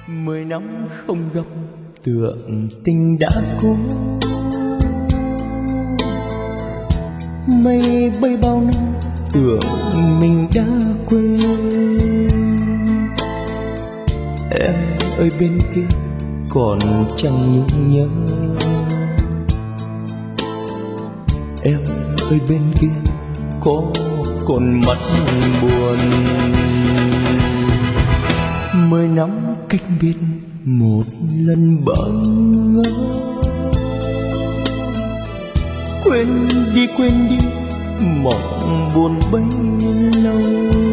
10 năm không gặp tưởng tình đã cũ, mây bay bao năm tưởng mình đã quên. Em ơi bên kia còn chẳng nhung nhớ, em ơi bên kia có còn mắt buồn. 10 năm cách biệt một lần bận ngỡ, quên đi mộng buồn bấy lâu.